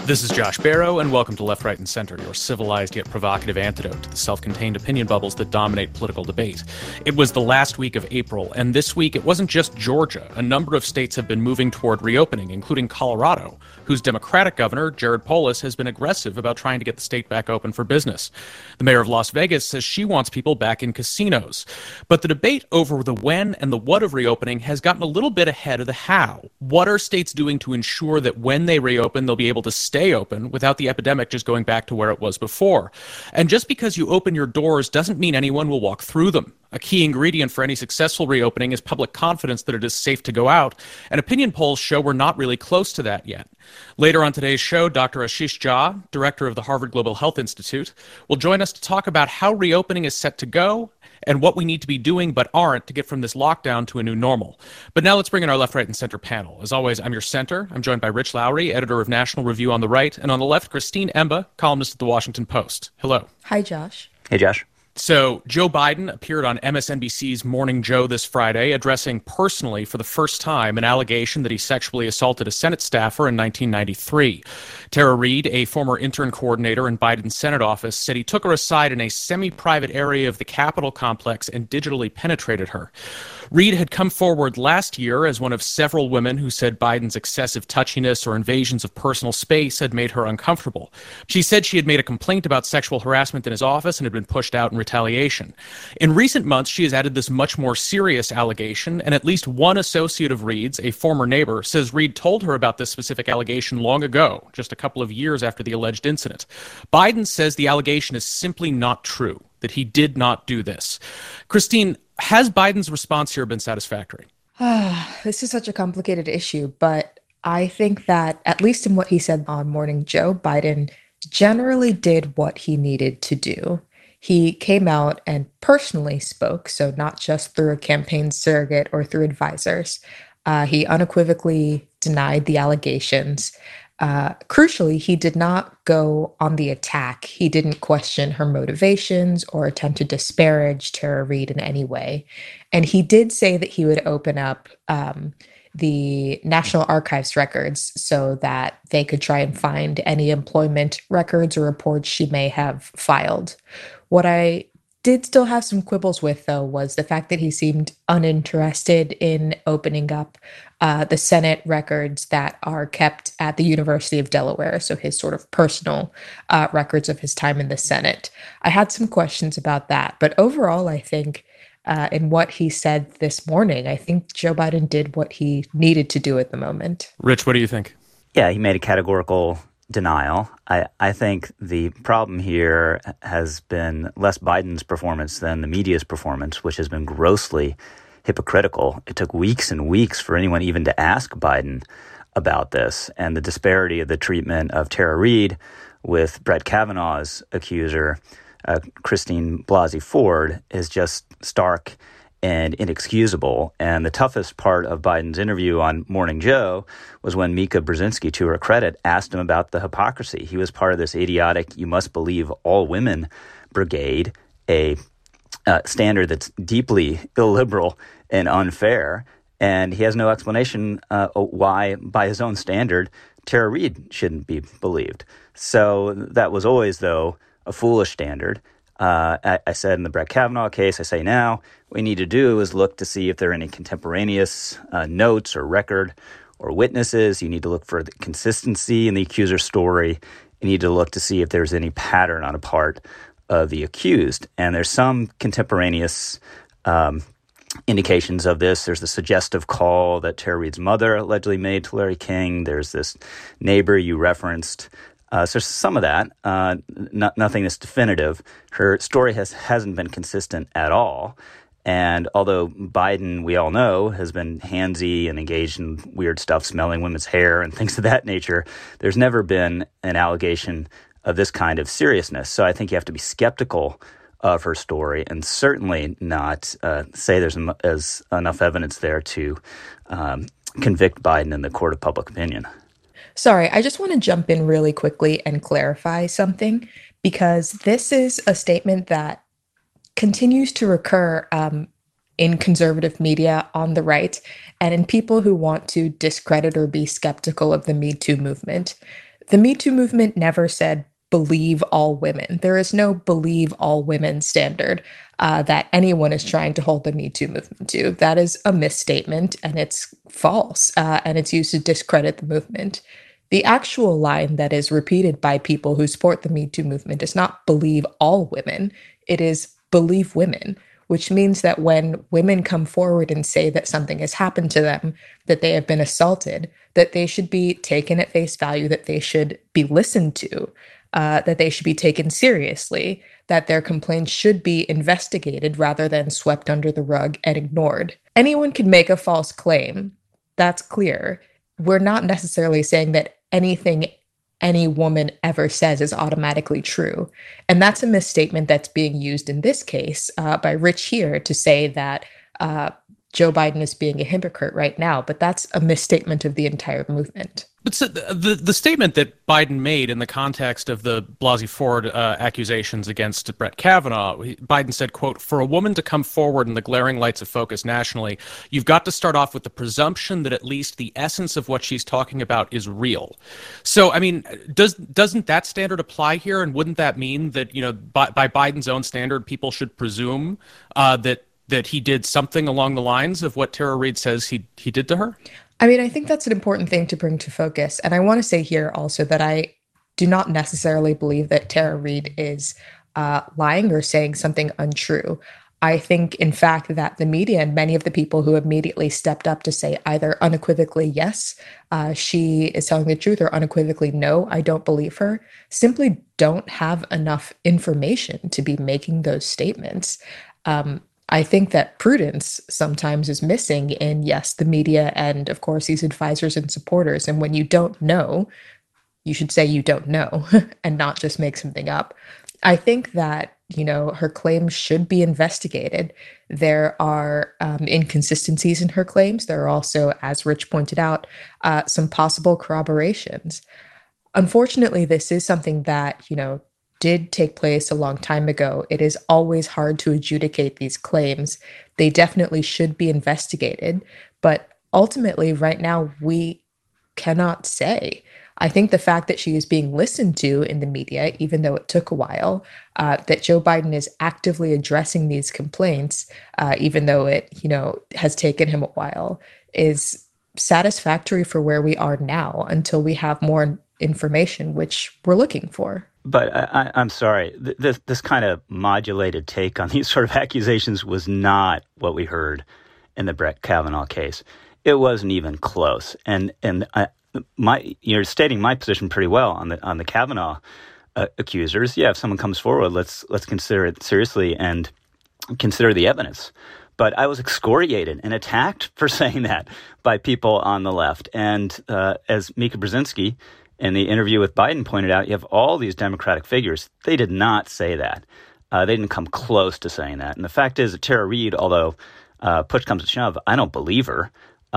This is Josh Barrow, and welcome to Left, Right, and Center, your civilized yet provocative antidote to the self-contained opinion bubbles that dominate political debate. It was the last week of April, and this week it wasn't just Georgia. A number of states have been moving toward reopening, including Colorado, whose Democratic governor, Jared Polis, has been aggressive about trying to get the state back open for business. The mayor of Las Vegas says she wants people back in casinos. But the debate over the when and the what of reopening has gotten a little bit ahead of the how. What are states doing to ensure that when they reopen, they'll be able to stay open without the epidemic just going back to where it was before? And just because you open your doors doesn't mean anyone will walk through them. A key ingredient for any successful reopening is public confidence that it is safe to go out, and opinion polls show we're not really close to that yet. Later on today's show, Dr. Ashish Jha, director of the Harvard Global Health Institute, will join us to talk about how reopening is set to go and what we need to be doing but aren't to get from this lockdown to a new normal. But now let's bring in our Left, Right, and Center panel. As always, I'm your center. I'm joined by Rich Lowry, editor of National Review on the right, and on the left, Christine Emba, columnist at The Washington Post. Hello. Hi, Josh. Hey, Josh. So Joe Biden appeared on MSNBC's Morning Joe this Friday, addressing personally for the first time an allegation that he sexually assaulted a Senate staffer in 1993. Tara Reid, a former intern coordinator in Biden's Senate office, said he took her aside in a semi-private area of the Capitol complex and digitally penetrated her. Reid had come forward last year as one of several women who said Biden's excessive touchiness or invasions of personal space had made her uncomfortable. She said she had made a complaint about sexual harassment in his office and had been pushed out in retaliation. In recent months, she has added this much more serious allegation, and at least one associate of Reid's, a former neighbor, says Reid told her about this specific allegation long ago, just a couple of years after the alleged incident. Biden says the allegation is simply not true, that he did not do this. Christine, has Biden's response here been satisfactory? This is such a complicated issue, but I think that, at least in what he said on Morning Joe, Biden generally did what he needed to do. He came out and personally spoke, so not just through a campaign surrogate or through advisors. He unequivocally denied the allegations. Crucially, he did not go on the attack. He didn't question her motivations or attempt to disparage Tara Reid in any way. And he did say that he would open up the National Archives records so that they could try and find any employment records or reports she may have filed. What I did still have some quibbles with, though, was the fact that he seemed uninterested in opening up the Senate records that are kept at the University of Delaware, so his sort of personal records of his time in the Senate. I had some questions about that, but overall, I think in what he said this morning, I think Joe Biden did what he needed to do at the moment. Rich, what do you think? Yeah, he made a categorical denial. I think the problem here has been less Biden's performance than the media's performance, which has been grossly hypocritical. It took weeks and weeks for anyone even to ask Biden about this. And the disparity of the treatment of Tara Reid with Brett Kavanaugh's accuser, Christine Blasey Ford, is just stark and inexcusable. And the toughest part of Biden's interview on Morning Joe was when Mika Brzezinski, to her credit, asked him about the hypocrisy. He was part of this idiotic "you must believe all women" brigade, a standard that's deeply illiberal and unfair. And he has no explanation why, by his own standard, Tara Reid shouldn't be believed. So that was always, though, a foolish standard. I said in the Brett Kavanaugh case, I say now, what we need to do is look to see if there are any contemporaneous notes or record or witnesses. You need to look for the consistency in the accuser's story. You need to look to see if there's any pattern on a part of the accused. And there's some contemporaneous indications of this. There's the suggestive call that Tara Reid's mother allegedly made to Larry King. There's this neighbor you referenced. So some of that, nothing is definitive. Her story hasn't been consistent at all. And although Biden, we all know, has been handsy and engaged in weird stuff, smelling women's hair and things of that nature, there's never been an allegation of this kind of seriousness. So I think you have to be skeptical of her story and certainly not say there's enough evidence there to convict Biden in the court of public opinion. Sorry, I just want to jump in really quickly and clarify something, because this is a statement that continues to recur in conservative media on the right and in people who want to discredit or be skeptical of the Me Too movement. The Me Too movement never said believe all women. There is no believe all women standard that anyone is trying to hold the Me Too movement to. That is a misstatement and it's false and it's used to discredit the movement. The actual line that is repeated by people who support the Me Too movement is not believe all women, it is believe women, which means that when women come forward and say that something has happened to them, that they have been assaulted, that they should be taken at face value, that they should be listened to, that they should be taken seriously, that their complaints should be investigated rather than swept under the rug and ignored. Anyone can make a false claim. That's clear. We're not necessarily saying that anything any woman ever says is automatically true. And that's a misstatement that's being used in this case by Rich here to say that Joe Biden is being a hypocrite right now, but that's a misstatement of the entire movement. But so the statement that Biden made in the context of the Blasey Ford accusations against Brett Kavanaugh, Biden said, quote, "For a woman to come forward in the glaring lights of focus nationally, you've got to start off with the presumption that at least the essence of what she's talking about is real." So, I mean, doesn't that standard apply here? And wouldn't that mean that, you know, by Biden's own standard, people should presume that he did something along the lines of what Tara Reade says he did to her? I mean, I think that's an important thing to bring to focus. And I want to say here also that I do not necessarily believe that Tara Reade is lying or saying something untrue. I think, in fact, that the media and many of the people who immediately stepped up to say either unequivocally, yes, she is telling the truth, or unequivocally, no, I don't believe her, simply don't have enough information to be making those statements. I think that prudence sometimes is missing in, yes, the media and, of course, these advisors and supporters. And when you don't know, you should say you don't know and not just make something up. I think that, you know, her claims should be investigated. There are inconsistencies in her claims. There are also, as Rich pointed out, some possible corroborations. Unfortunately, this is something that, you know, did take place a long time ago. It is always hard to adjudicate these claims. They definitely should be investigated. But ultimately, right now, we cannot say. I think the fact that she is being listened to in the media, even though it took a while, that Joe Biden is actively addressing these complaints, even though it, you know, has taken him a while, is satisfactory for where we are now until we have more information, which we're looking for. But I'm sorry, this kind of modulated take on these sort of accusations was not what we heard in the Brett Kavanaugh case. It wasn't even close. And you're stating my position pretty well on the Kavanaugh accusers. Yeah, if someone comes forward, let's consider it seriously and consider the evidence. But I was excoriated and attacked for saying that by people on the left. And as Mika Brzezinski in the interview with Biden pointed out, you have all these Democratic figures. They did not say that. They didn't come close to saying that. And the fact is that Tara Reade, although push comes to shove, I don't believe her.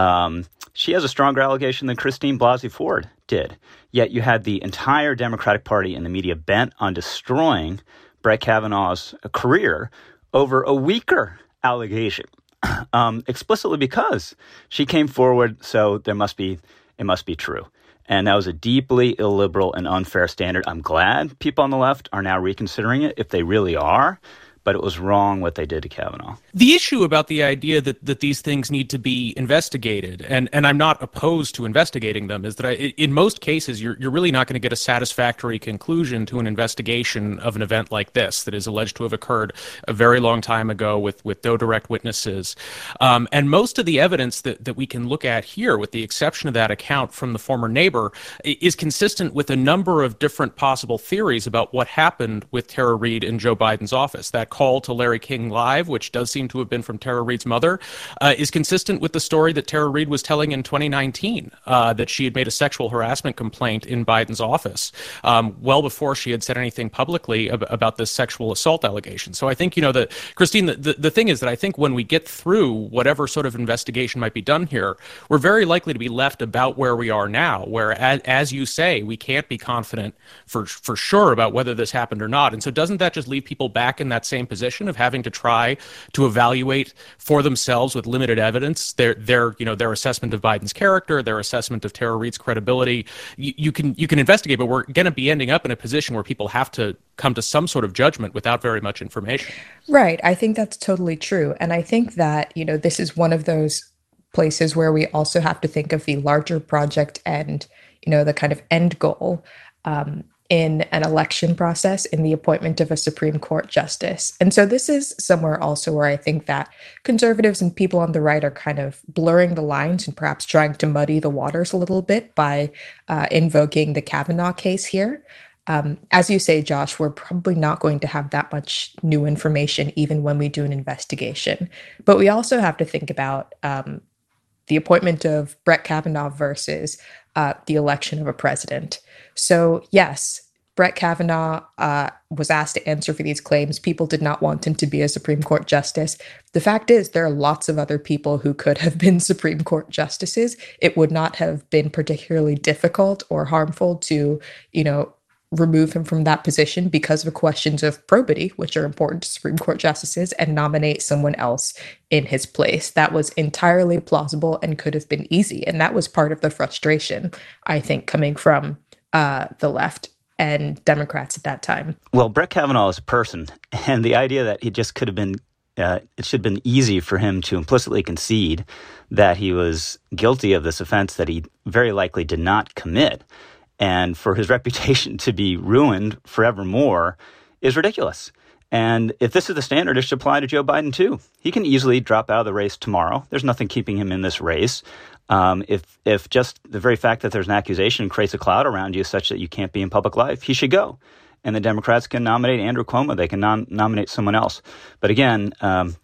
She has a stronger allegation than Christine Blasey Ford did. Yet you had the entire Democratic Party and the media bent on destroying Brett Kavanaugh's career over a weaker allegation, explicitly because she came forward, so it must be true. And that was a deeply illiberal and unfair standard. I'm glad people on the left are now reconsidering it, if they really are. But it was wrong what they did to Kavanaugh. The issue about the idea that these things need to be investigated, and I'm not opposed to investigating them, is that in most cases, you're really not going to get a satisfactory conclusion to an investigation of an event like this that is alleged to have occurred a very long time ago with no direct witnesses. And most of the evidence that we can look at here, with the exception of that account from the former neighbor, is consistent with a number of different possible theories about what happened with Tara Reade in Joe Biden's office. That call to Larry King Live, which does seem to have been from Tara Reade's mother, is consistent with the story that Tara Reade was telling in 2019, that she had made a sexual harassment complaint in Biden's office well before she had said anything publicly about this sexual assault allegation. So I think, Christine, the thing is that I think when we get through whatever sort of investigation might be done here, we're very likely to be left about where we are now, where, as you say, we can't be confident for sure about whether this happened or not. And so doesn't that just leave people back in that same same position of having to try to evaluate for themselves with limited evidence their assessment of Biden's character, their assessment of Tara Reade's credibility. You can investigate, but we're going to be ending up in a position where people have to come to some sort of judgment without very much information. Right. I think that's totally true. And I think that, this is one of those places where we also have to think of the larger project and, the kind of end goal in an election process, in the appointment of a Supreme Court justice. And so this is somewhere also where I think that conservatives and people on the right are kind of blurring the lines and perhaps trying to muddy the waters a little bit by invoking the Kavanaugh case here. As you say, Josh, we're probably not going to have that much new information even when we do an investigation. But we also have to think about the appointment of Brett Kavanaugh versus the election of a president. So yes, Brett Kavanaugh was asked to answer for these claims. People did not want him to be a Supreme Court justice. The fact is, there are lots of other people who could have been Supreme Court justices. It would not have been particularly difficult or harmful to, remove him from that position because of questions of probity, which are important to Supreme Court justices, and nominate someone else in his place. That was entirely plausible and could have been easy. And that was part of the frustration, I think, coming from the left and Democrats at that time. Well, Brett Kavanaugh is a person, and the idea that it just could have been, it should have been easy for him to implicitly concede that he was guilty of this offense that he very likely did not commit, and for his reputation to be ruined forevermore is ridiculous. And if this is the standard, it should apply to Joe Biden too. He can easily drop out of the race tomorrow. There's nothing keeping him in this race. If just the very fact that there's an accusation creates a cloud around you such that you can't be in public life, he should go. And the Democrats can nominate Andrew Cuomo. They can nominate someone else. But again,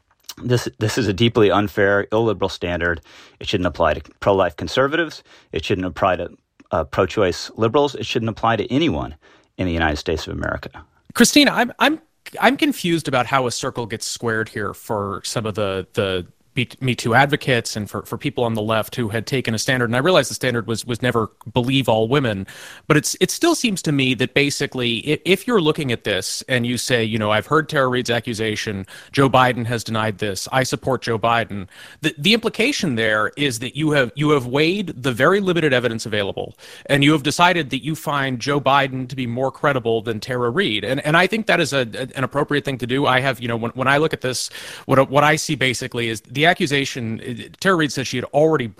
this is a deeply unfair, illiberal standard. It shouldn't apply to pro-life conservatives. It shouldn't apply to pro-choice liberals. It shouldn't apply to anyone in the United States of America. Christina, I'm confused about how a circle gets squared here for some of the Me Too advocates and for people on the left who had taken a standard. And I realize the standard was never believe all women, but it still seems to me that basically if you're looking at this and you say, I've heard Tara Reade's accusation, Joe Biden has denied this, I support Joe Biden, the implication there is that you have weighed the very limited evidence available and you have decided that you find Joe Biden to be more credible than Tara Reade. And I think that is an appropriate thing to do. I have, when I look at this, what I see basically is the accusation. Tara Reade says she had already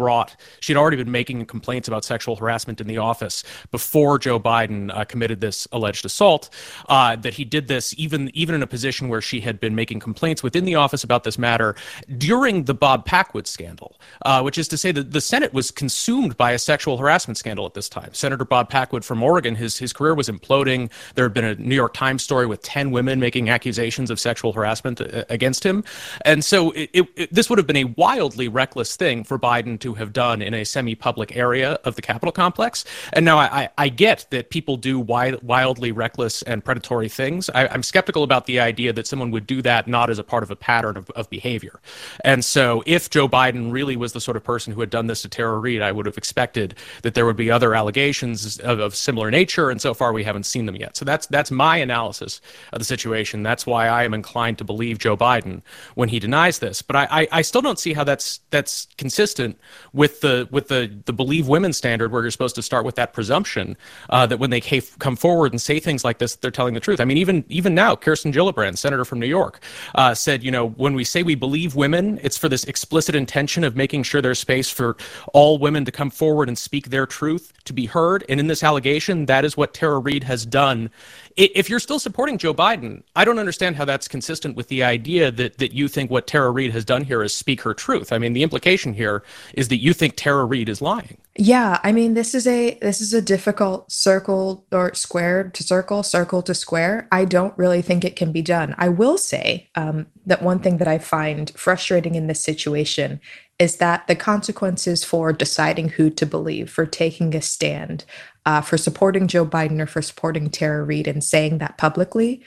been making complaints about sexual harassment in the office before Joe Biden committed this alleged assault, that he did this even in a position where she had been making complaints within the office about this matter during the Bob Packwood scandal, which is to say that the Senate was consumed by a sexual harassment scandal at this time. Senator Bob Packwood from Oregon, his career was imploding. There had been a New York Times story with 10 women making accusations of sexual harassment against him. And so this would have been a wildly reckless thing for Biden to have done in a semi-public area of the Capitol complex. And now I get that people do wildly reckless and predatory things. I'm skeptical about the idea that someone would do that not as a part of a pattern of behavior. And so if Joe Biden really was the sort of person who had done this to Tara Reade, I would have expected that there would be other allegations of similar nature. And so far, we haven't seen them yet. So that's my analysis of the situation. That's why I am inclined to believe Joe Biden when he denies this. But I still don't see how that's consistent with the believe women standard, where you're supposed to start with that presumption that when they come forward and say things like this, they're telling the truth. I mean, even now, Kirsten Gillibrand, senator from New York, said, when we say we believe women, it's for this explicit intention of making sure there's space for all women to come forward and speak their truth, to be heard. And in this allegation, that is what Tara Reade has done. If you're still supporting Joe Biden, I don't understand how that's consistent with the idea that you think what Tara Reade has done here is speak her truth. I mean, the implication here is that you think Tara Reade is lying. Yeah, I mean, this is a difficult circle or square to circle to square. I don't really think it can be done. I will say that one thing that I find frustrating in this situation is that the consequences for deciding who to believe, for taking a stand, for supporting Joe Biden or for supporting Tara Reade and saying that publicly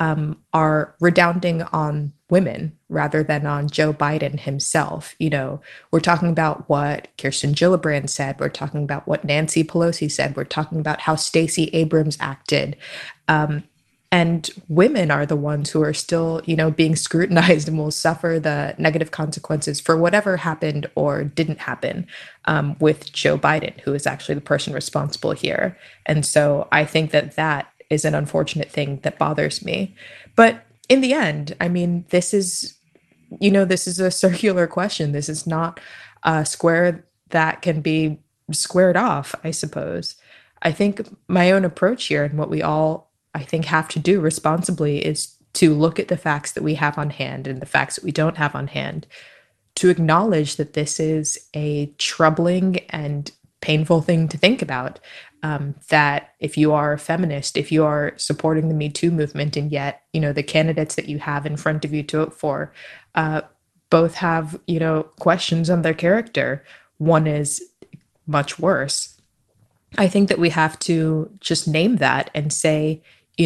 are redounding on women rather than on Joe Biden himself. We're talking about what Kirsten Gillibrand said. We're talking about what Nancy Pelosi said. We're talking about how Stacey Abrams acted. And women are the ones who are still, being scrutinized and will suffer the negative consequences for whatever happened or didn't happen with Joe Biden, who is actually the person responsible here. And so I think that that is an unfortunate thing that bothers me. But in the end, I mean, this is a circular question. This is not a square that can be squared off, I suppose. I think my own approach here and what we all, I think, have to do responsibly is to look at the facts that we have on hand and the facts that we don't have on hand, to acknowledge that this is a troubling and painful thing to think about. That if you are a feminist, if you are supporting the Me Too movement, and yet, the candidates that you have in front of you to vote for both have, questions on their character. One is much worse. I think that we have to just name that and say,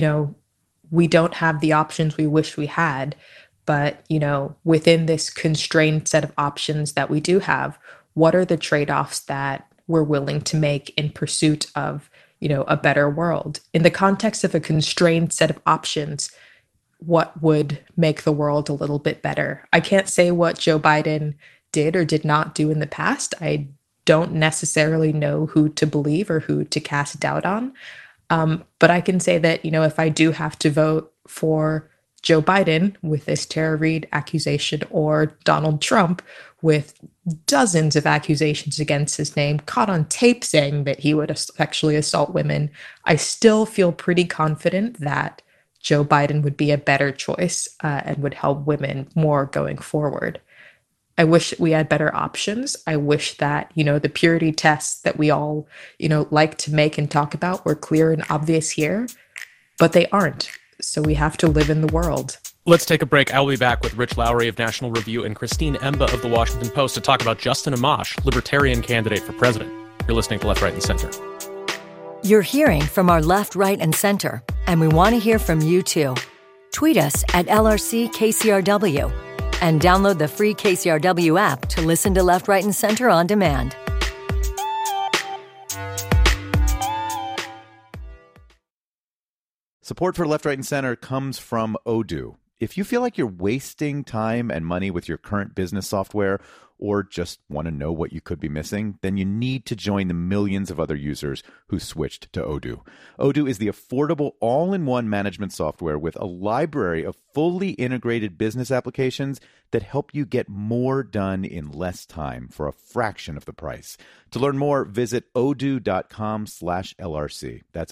we don't have the options we wish we had, but, within this constrained set of options that we do have, what are the trade-offs that we're willing to make in pursuit of, a better world? In the context of a constrained set of options, what would make the world a little bit better? I can't say what Joe Biden did or did not do in the past. I don't necessarily know who to believe or who to cast doubt on. But I can say that, if I do have to vote for Joe Biden with this Tara Reade accusation or Donald Trump with dozens of accusations against his name, caught on tape saying that he would sexually assault women, I still feel pretty confident that Joe Biden would be a better choice and would help women more going forward. I wish we had better options. I wish that, the purity tests that we all, like to make and talk about were clear and obvious here, but they aren't. So we have to live in the world. Let's take a break. I'll be back with Rich Lowry of National Review and Christine Emba of The Washington Post to talk about Justin Amash, Libertarian candidate for president. You're listening to Left, Right, and Center. You're hearing from our left, right, and center, and we want to hear from you, too. Tweet us at LRCKCRW and download the free KCRW app to listen to Left, Right, and Center on demand. Support for Left, Right, and Center comes from Odoo. If you feel like you're wasting time and money with your current business software, or just want to know what you could be missing, then you need to join the millions of other users who switched to Odoo. Odoo is the affordable all-in-one management software with a library of fully integrated business applications that help you get more done in less time for a fraction of the price. To learn more, visit odoo.com/LRC. That's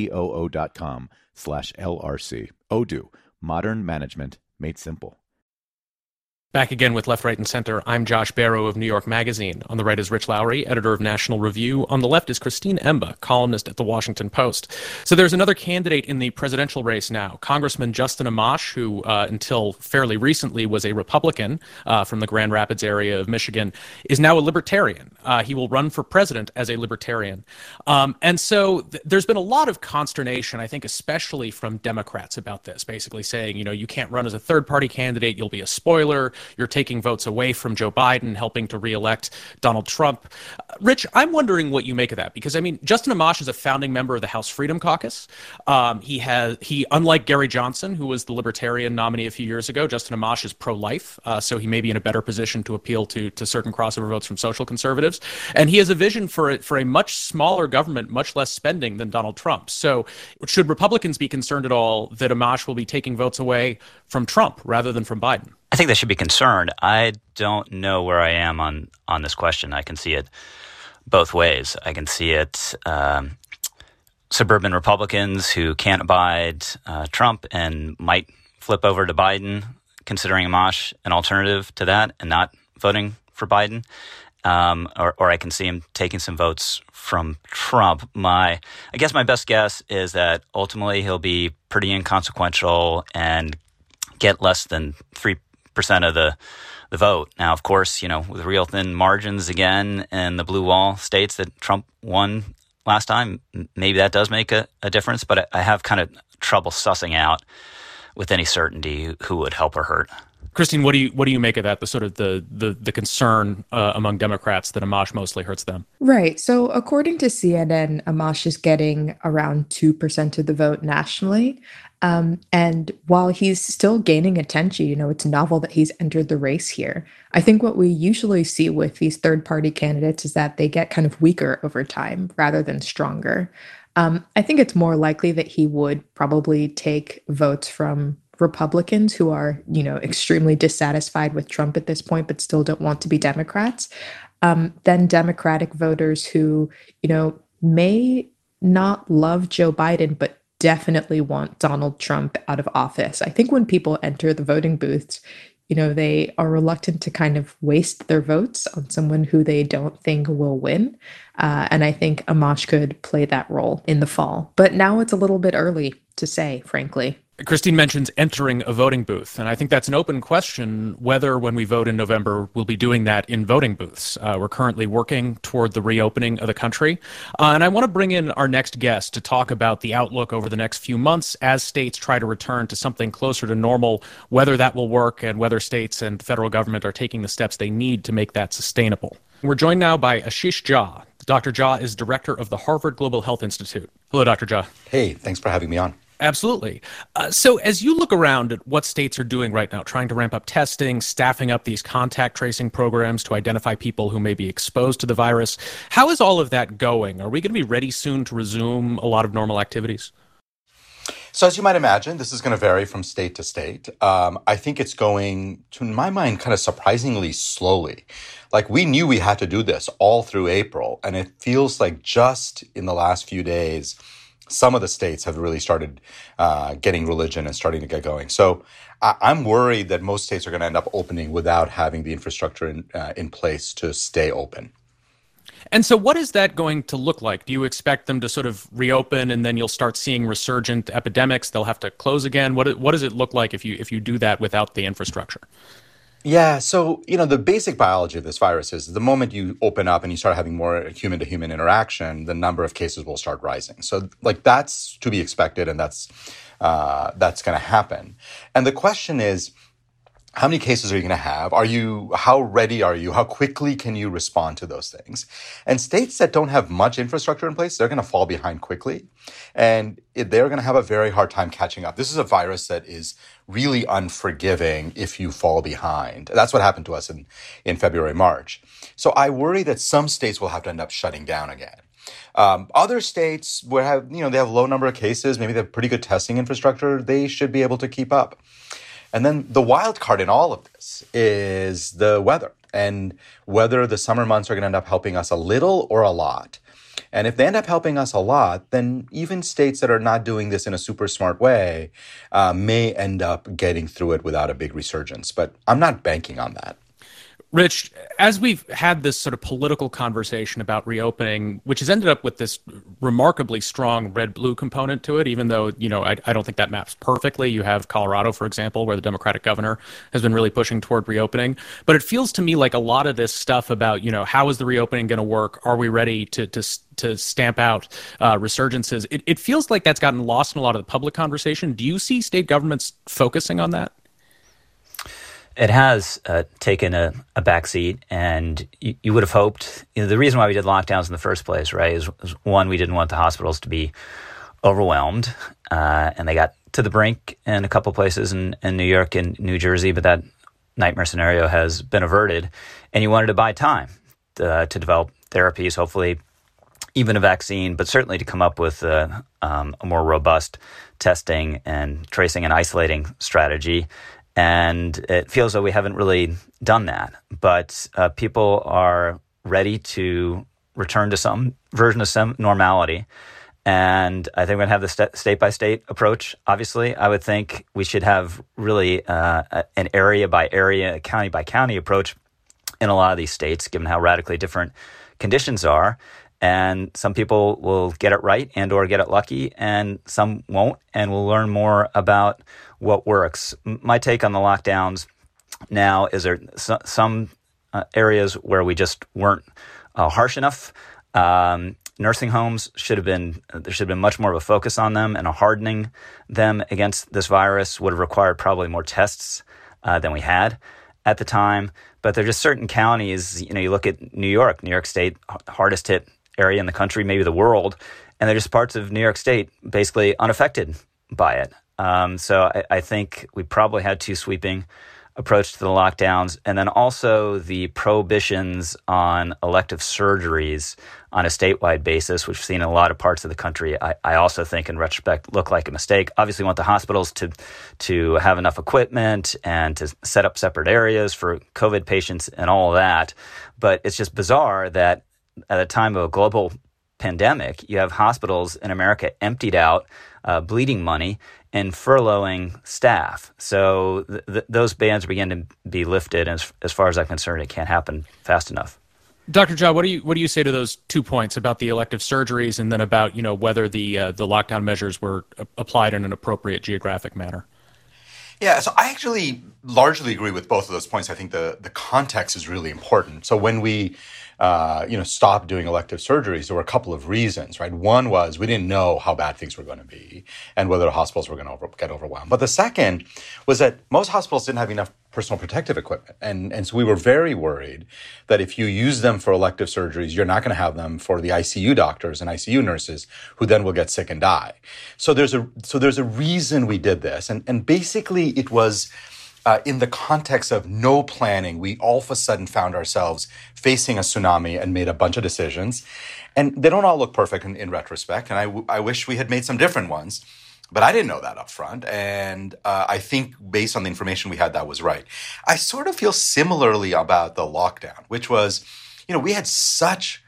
odoo.com/LRC. Odoo, modern management made simple. Back again with Left, Right, and Center. I'm Josh Barrow of New York Magazine. On the right is Rich Lowry, editor of National Review. On the left is Christine Emba, columnist at The Washington Post. So there's another candidate in the presidential race now, Congressman Justin Amash, who until fairly recently was a Republican from the Grand Rapids area of Michigan, is now a Libertarian. He will run for president as a Libertarian. And so there's been a lot of consternation, I think, especially from Democrats about this, basically saying, you can't run as a third-party candidate, you'll be a spoiler. You're taking votes away from Joe Biden, helping to reelect Donald Trump. Rich, I'm wondering what you make of that, because, Justin Amash is a founding member of the House Freedom Caucus. He, unlike Gary Johnson, who was the Libertarian nominee a few years ago, Justin Amash is pro-life, so he may be in a better position to appeal to certain crossover votes from social conservatives. And he has a vision for a much smaller government, much less spending than Donald Trump. So should Republicans be concerned at all that Amash will be taking votes away from Trump rather than from Biden? I think they should be concerned. I don't know where I am on this question. I can see it both ways. I can see it suburban Republicans who can't abide Trump and might flip over to Biden, considering Amash an alternative to that and not voting for Biden. Or I can see him taking some votes from Trump. I guess my best guess is that ultimately he'll be pretty inconsequential and get less than 3% of the vote. Now, of course, with real thin margins again in the blue wall states that Trump won last time, maybe that does make a difference, but I have kind of trouble sussing out with any certainty who would help or hurt. Christine, what do you make of that? The sort of the concern among Democrats that Amash mostly hurts them. Right. So according to CNN, Amash is getting around 2% of the vote nationally. And while he's still gaining attention, it's novel that he's entered the race here. I think what we usually see with these third party candidates is that they get kind of weaker over time rather than stronger. I think it's more likely that he would probably take votes from Republicans who are, extremely dissatisfied with Trump at this point, but still don't want to be Democrats, than Democratic voters who, may not love Joe Biden, but definitely want Donald Trump out of office. I think when people enter the voting booths, they are reluctant to kind of waste their votes on someone who they don't think will win. And I think Amash could play that role in the fall. But now it's a little bit early to say, frankly. Christine mentions entering a voting booth, and I think that's an open question whether when we vote in November we'll be doing that in voting booths. We're currently working toward the reopening of the country, and I want to bring in our next guest to talk about the outlook over the next few months as states try to return to something closer to normal, whether that will work and whether states and the federal government are taking the steps they need to make that sustainable. We're joined now by Ashish Jha. Dr. Jha is director of the Harvard Global Health Institute. Hello, Dr. Jha. Hey, thanks for having me on. Absolutely. So as you look around at what states are doing right now, trying to ramp up testing, staffing up these contact tracing programs to identify people who may be exposed to the virus, how is all of that going? Are we going to be ready soon to resume a lot of normal activities? So as you might imagine, this is going to vary from state to state. I think it's going, to in my mind, kind of surprisingly slowly. Like we knew we had to do this all through April, and it feels like just in the last few days, some of the states have really started getting religion and starting to get going. So I'm worried that most states are going to end up opening without having the infrastructure in place to stay open. And so what is that going to look like? Do you expect them to sort of reopen and then you'll start seeing resurgent epidemics? They'll have to close again? What does it look like if you do that without the infrastructure? Yeah, so, the basic biology of this virus is the moment you open up and you start having more human-to-human interaction, the number of cases will start rising. So, that's to be expected, and that's going to happen. And the question is, how many cases are you going to have? How ready are you? How quickly can you respond to those things? And states that don't have much infrastructure in place, they're going to fall behind quickly. And they're going to have a very hard time catching up. This is a virus that is really unforgiving if you fall behind. That's what happened to us in February, March. So I worry that some states will have to end up shutting down again. Other states they have low number of cases, maybe they have pretty good testing infrastructure, they should be able to keep up. And then the wild card in all of this is the weather and whether the summer months are going to end up helping us a little or a lot. And if they end up helping us a lot, then even states that are not doing this in a super smart way may end up getting through it without a big resurgence. But I'm not banking on that. Rich, as we've had this sort of political conversation about reopening, which has ended up with this remarkably strong red-blue component to it, even though, I don't think that maps perfectly. You have Colorado, for example, where the Democratic governor has been really pushing toward reopening. But it feels to me like a lot of this stuff about, how is the reopening going to work? Are we ready to stamp out resurgences? It feels like that's gotten lost in a lot of the public conversation. Do you see state governments focusing on that? It has taken a backseat, and you would have hoped. The reason why we did lockdowns in the first place, right, is one, we didn't want the hospitals to be overwhelmed, and they got to the brink in a couple places in New York and New Jersey, but that nightmare scenario has been averted, and you wanted to buy time to develop therapies, hopefully even a vaccine, but certainly to come up with a more robust testing and tracing and isolating strategy. And it feels like we haven't really done that. But people are ready to return to some version of some normality. And I think we're going to have the state-by-state approach. Obviously, I would think we should have really an area-by-area, county-by-county approach in a lot of these states, given how radically different conditions are. And some people will get it right and or get it lucky, and some won't, and we'll learn more about what works. My take on the lockdowns now is there some areas where we just weren't harsh enough. Nursing homes there should have been much more of a focus on them, and a hardening them against this virus would have required probably more tests than we had at the time. But there are just certain counties, you look at New York State, hardest hit area in the country, maybe the world, and there are just parts of New York State basically unaffected by it. So I think we probably had too sweeping approach to the lockdowns, and then also the prohibitions on elective surgeries on a statewide basis, which we've seen in a lot of parts of the country. I also think, in retrospect, look like a mistake. Obviously, we want the hospitals to have enough equipment and to set up separate areas for COVID patients and all of that. But it's just bizarre that at a time of a global pandemic, you have hospitals in America emptied out, bleeding money, and furloughing staff. So those bans begin to be lifted. And as far as I'm concerned, it can't happen fast enough. Dr. Jha, what do you say to those 2 points about the elective surgeries and then about whether the lockdown measures were applied in an appropriate geographic manner? Yeah, so I actually largely agree with both of those points. I think the context is really important. So when we stopped doing elective surgeries, there were a couple of reasons, right? One was we didn't know how bad things were going to be and whether the hospitals were going to get overwhelmed. But the second was that most hospitals didn't have enough personal protective equipment. And so we were very worried that if you use them for elective surgeries, you're not going to have them for the ICU doctors and ICU nurses who then will get sick and die. So there's a reason we did this. And basically it was in the context of no planning, we all of a sudden found ourselves facing a tsunami and made a bunch of decisions. And they don't all look perfect in retrospect. And I wish we had made some different ones. But I didn't know that up front. And I think based on the information we had, that was right. I sort of feel similarly about the lockdown, which was, we had such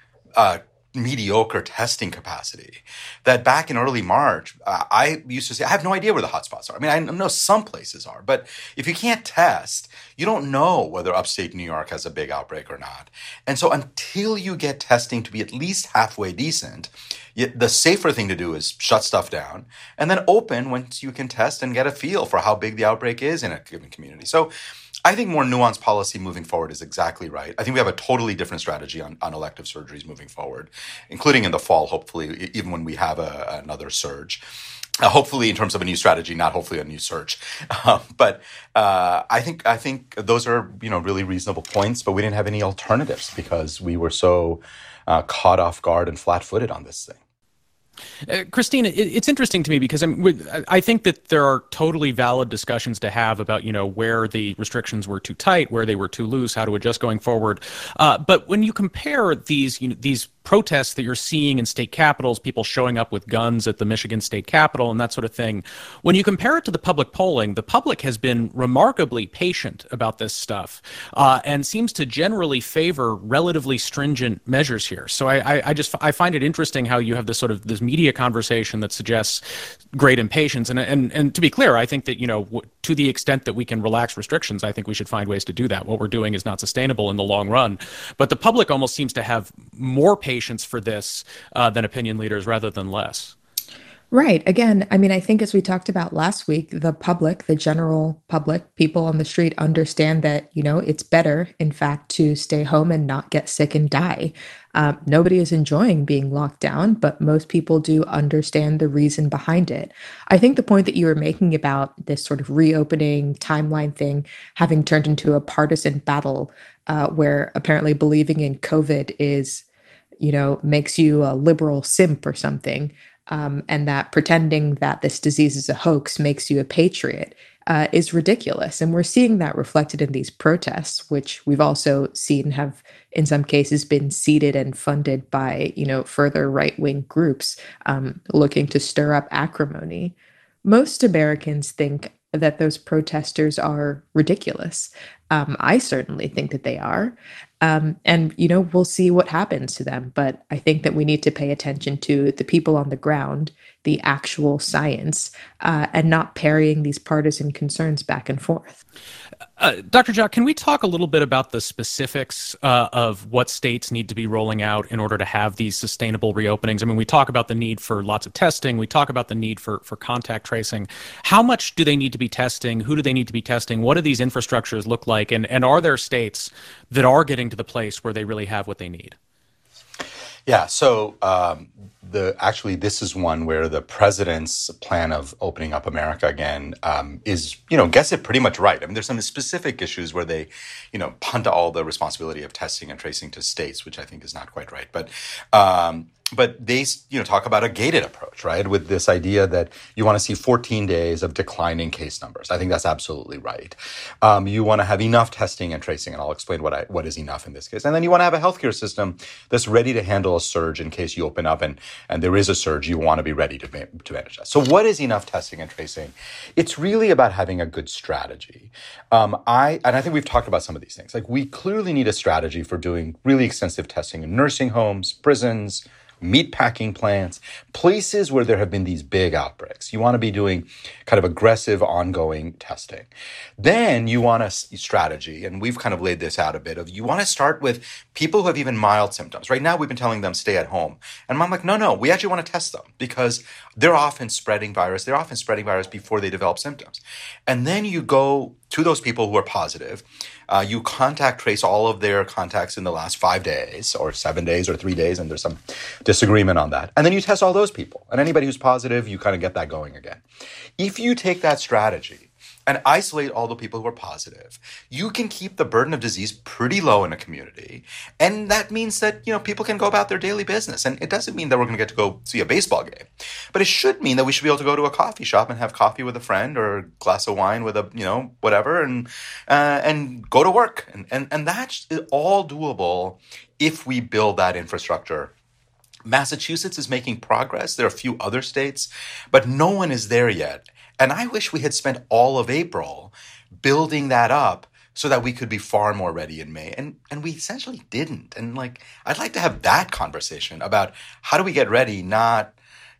mediocre testing capacity that back in early March, I used to say, I have no idea where the hotspots are. I mean, I know some places are, but if you can't test, you don't know whether upstate New York has a big outbreak or not. And so until you get testing to be at least halfway decent, the safer thing to do is shut stuff down and then open once you can test and get a feel for how big the outbreak is in a given community. So I think more nuanced policy moving forward is exactly right. I think we have a totally different strategy on elective surgeries moving forward, including in the fall, hopefully, even when we have another surge. Hopefully in terms of a new strategy, not hopefully a new surge. But I think those are really reasonable points, but we didn't have any alternatives because we were so caught off guard and flat-footed on this thing. Christine, it's interesting to me because I think that there are totally valid discussions to have about, where the restrictions were too tight, where they were too loose, how to adjust going forward. But when you compare these protests that you're seeing in state capitals, people showing up with guns at the Michigan State Capitol and that sort of thing, when you compare it to the public polling, the public has been remarkably patient about this stuff and seems to generally favor relatively stringent measures here. So I find it interesting how you have this media conversation that suggests great impatience. And to be clear, I think that, to the extent that we can relax restrictions, I think we should find ways to do that. What we're doing is not sustainable in the long run. But the public almost seems to have more patience for this than opinion leaders rather than less. Right. Again, I mean, I think as we talked about last week, the public, the general public, people on the street understand that, it's better, in fact, to stay home and not get sick and die. Nobody is enjoying being locked down, but most people do understand the reason behind it. I think the point that you were making about this sort of reopening timeline thing having turned into a partisan battle where apparently believing in COVID is, makes you a liberal simp or something. And that pretending that this disease is a hoax makes you a patriot is ridiculous. And we're seeing that reflected in these protests, which we've also seen have, in some cases, been seeded and funded by, further right-wing groups looking to stir up acrimony. Most Americans think that those protesters are ridiculous. I certainly think that they are. And, we'll see what happens to them. But I think that we need to pay attention to the people on the ground, the actual science, and not parrying these partisan concerns back and forth. Dr. Jha, can we talk a little bit about the specifics of what states need to be rolling out in order to have these sustainable reopenings? I mean, we talk about the need for lots of testing. We talk about the need for contact tracing. How much do they need to be testing? Who do they need to be testing? What do these infrastructures look like? And are there states that are getting to the place where they really have what they need? Yeah. So actually, this is one where the president's plan of opening up America again is, gets it pretty much right. I mean, there's some specific issues where they, punt all the responsibility of testing and tracing to states, which I think is not quite right. But they, talk about a gated approach, right? With this idea that you want to see 14 days of declining case numbers. I think that's absolutely right. You want to have enough testing and tracing, and I'll explain what is enough in this case. And then you want to have a healthcare system that's ready to handle a surge in case you open up and there is a surge. You want to be ready to manage that. So what is enough testing and tracing? It's really about having a good strategy. I think we've talked about some of these things. Like, we clearly need a strategy for doing really extensive testing in nursing homes, prisons, meatpacking plants, places where there have been these big outbreaks. You want to be doing kind of aggressive ongoing testing. Then you want a strategy, and we've kind of laid this out a bit, of you want to start with people who have even mild symptoms. Right now, we've been telling them stay at home. And I'm like, no, we actually want to test them because they're often spreading virus. They're often spreading virus before they develop symptoms. And then you go to those people who are positive. You contact trace all of their contacts in the last 5 days or 7 days or 3 days, and there's some disagreement on that. And then you test all those people. And anybody who's positive, you kind of get that going again. If you take that strategy and isolate all the people who are positive, you can keep the burden of disease pretty low in a community. And that means that, people can go about their daily business. And it doesn't mean that we're going to get to go see a baseball game, but it should mean that we should be able to go to a coffee shop and have coffee with a friend or a glass of wine with a, whatever, and go to work. And that's all doable if we build that infrastructure. Massachusetts is making progress. There are a few other states, but no one is there yet. And I wish we had spent all of April building that up so that we could be far more ready in May. And we essentially didn't. And I'd like to have that conversation about how do we get ready, not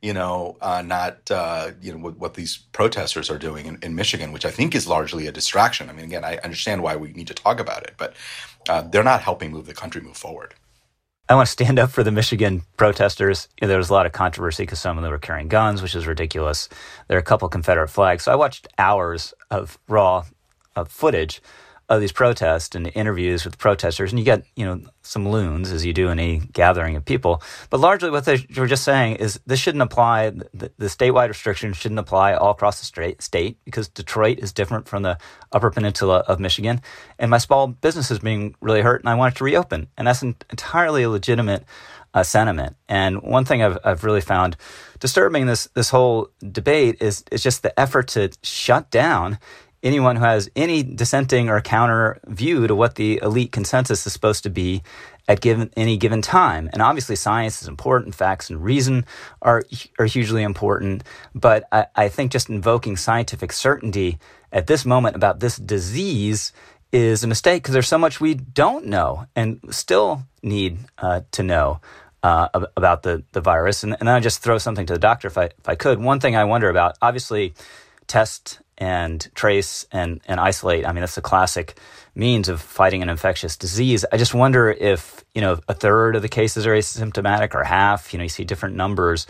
what these protesters are doing in Michigan, which I think is largely a distraction. I mean, again, I understand why we need to talk about it, but they're not helping the country move forward. I want to stand up for the Michigan protesters. There was a lot of controversy because some of them were carrying guns, which is ridiculous. There are a couple Confederate flags. So I watched hours of raw footage of these protests and interviews with protesters, and you get, some loons, as you do in a gathering of people. But largely what they were just saying is this shouldn't apply, the statewide restrictions shouldn't apply all across the state because Detroit is different from the Upper Peninsula of Michigan. And my small business is being really hurt, and I want it to reopen. And that's entirely a legitimate sentiment. And one thing I've really found disturbing this whole debate is just the effort to shut down anyone who has any dissenting or counter view to what the elite consensus is supposed to be at any given time. And obviously science is important, facts and reason are hugely important, but I think just invoking scientific certainty at this moment about this disease is a mistake because there's so much we don't know and still need to know about the virus. And I'll just throw something to the doctor if I could. One thing I wonder about, obviously, test and trace and isolate. I mean, that's the classic means of fighting an infectious disease. I just wonder if, a third of the cases are asymptomatic or half, you see different numbers.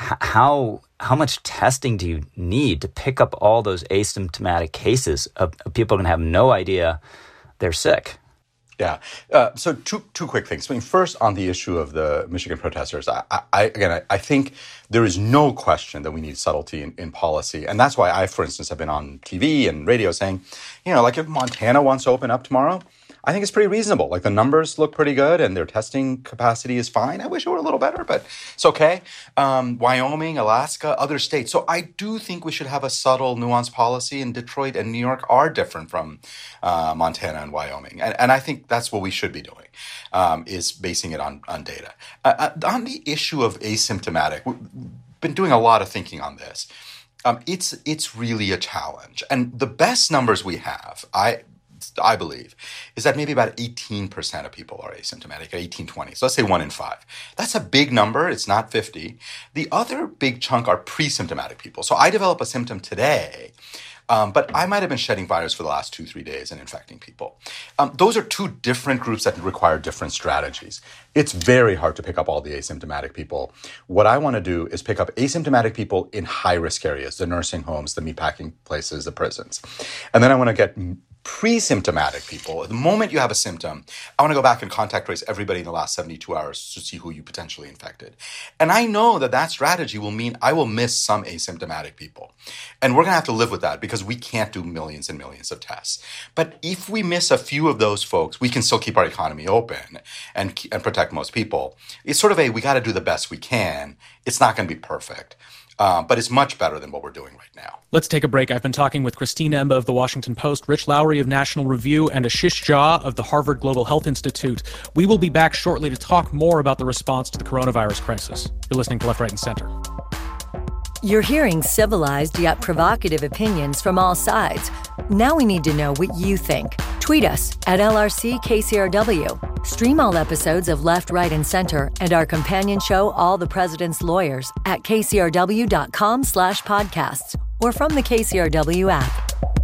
How much testing do you need to pick up all those asymptomatic cases of people who have no idea they're sick? Yeah. So two quick things. I mean, first on the issue of the Michigan protesters, I think there is no question that we need subtlety in policy. And that's why I, for instance, have been on TV and radio saying, if Montana wants to open up tomorrow, I think it's pretty reasonable. The numbers look pretty good and their testing capacity is fine. I wish it were a little better, but it's okay. Wyoming, Alaska, other states. So I do think we should have a subtle, nuanced policy, and Detroit and New York are different from Montana and Wyoming. And I think that's what we should be doing, is basing it on data. On the issue of asymptomatic, we've been doing a lot of thinking on this. It's really a challenge. And the best numbers we have, I believe, is that maybe about 18% of people are asymptomatic, 20. So let's say 1 in 5. That's a big number. It's not 50. The other big chunk are pre-symptomatic people. So I develop a symptom today, but I might have been shedding virus for the last 2-3 days and infecting people. Those are two different groups that require different strategies. It's very hard to pick up all the asymptomatic people. What I want to do is pick up asymptomatic people in high-risk areas, the nursing homes, the meatpacking places, the prisons. And then I want to get pre-symptomatic people, the moment you have a symptom, I want to go back and contact trace everybody in the last 72 hours to see who you potentially infected. And I know that strategy will mean I will miss some asymptomatic people. And we're going to have to live with that because we can't do millions and millions of tests. But if we miss a few of those folks, we can still keep our economy open and protect most people. It's sort of we got to do the best we can. It's not going to be perfect. But it's much better than what we're doing right now. Let's take a break. I've been talking with Christine Emba of The Washington Post, Rich Lowry of National Review, and Ashish Jha of the Harvard Global Health Institute. We will be back shortly to talk more about the response to the coronavirus crisis. You're listening to Left, Right, and Center. You're hearing civilized yet provocative opinions from all sides. Now we need to know what you think. Tweet us at LRCKCRW. Stream all episodes of Left, Right, and Center and our companion show, All the President's Lawyers, at kcrw.com/podcasts or from the KCRW app.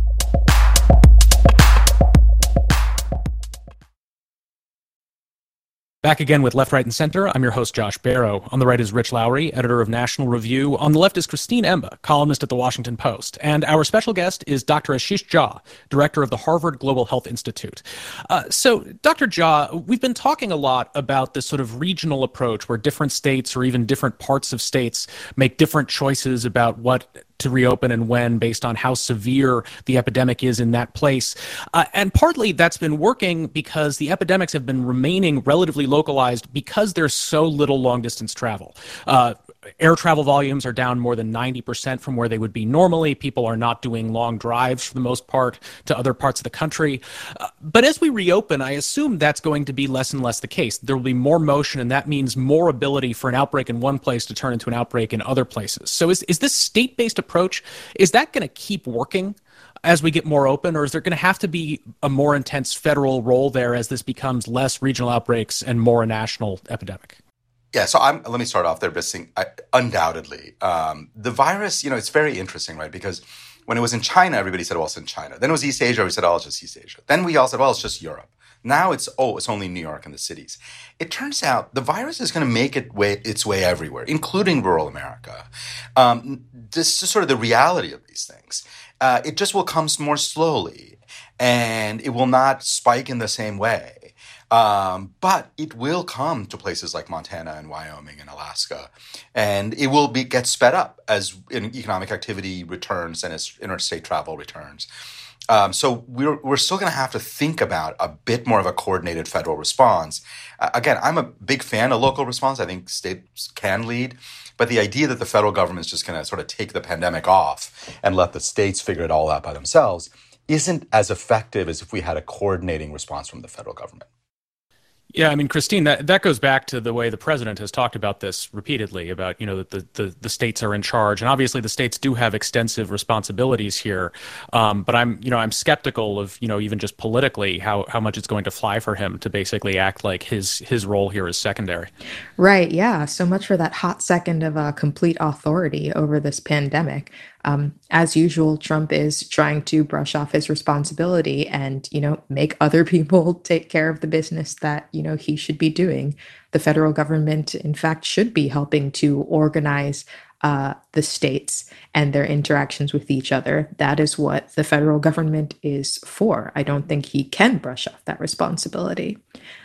Back again with Left, Right, and Center. I'm your host, Josh Barrow. On the right is Rich Lowry, editor of National Review. On the left is Christine Emba, columnist at The Washington Post. And our special guest is Dr. Ashish Jha, director of the Harvard Global Health Institute. So, Dr. Jha, we've been talking a lot about this sort of regional approach where different states or even different parts of states make different choices about what to reopen and when based on how severe the epidemic is in that place. And partly that's been working because the epidemics have been remaining relatively localized because there's so little long-distance travel. Air travel volumes are down more than 90% from where they would be normally. People are not doing long drives for the most part to other parts of the country. But as we reopen, I assume that's going to be less and less the case. There will be more motion, and that means more ability for an outbreak in one place to turn into an outbreak in other places. So is this state-based approach, is that going to keep working as we get more open, or is there going to have to be a more intense federal role there as this becomes less regional outbreaks and more a national epidemic? Yeah, so let me start off there by saying, undoubtedly, the virus, it's very interesting, right? Because when it was in China, everybody said, well, it's in China. Then it was East Asia, we said, oh, it's just East Asia. Then we all said, well, it's just Europe. Now it's only New York and the cities. It turns out the virus is going to make its way everywhere, including rural America. This is sort of the reality of these things. It just will come more slowly, and it will not spike in the same way. But it will come to places like Montana and Wyoming and Alaska, and it will get sped up as economic activity returns and as interstate travel returns. So we're still going to have to think about a bit more of a coordinated federal response. Again, I'm a big fan of local response. I think states can lead. But the idea that the federal government is just going to sort of take the pandemic off and let the states figure it all out by themselves isn't as effective as if we had a coordinating response from the federal government. Yeah, I mean, Christine, that goes back to the way the president has talked about this repeatedly, about, that the states are in charge. And obviously the states do have extensive responsibilities here. But I'm skeptical of, even just politically how much it's going to fly for him to basically act like his role here is secondary. Right. Yeah. So much for that hot second of complete authority over this pandemic. As usual, Trump is trying to brush off his responsibility and, make other people take care of the business that, he should be doing. The federal government, in fact, should be helping to organize the states and their interactions with each other. That is what the federal government is for. I don't think he can brush off that responsibility.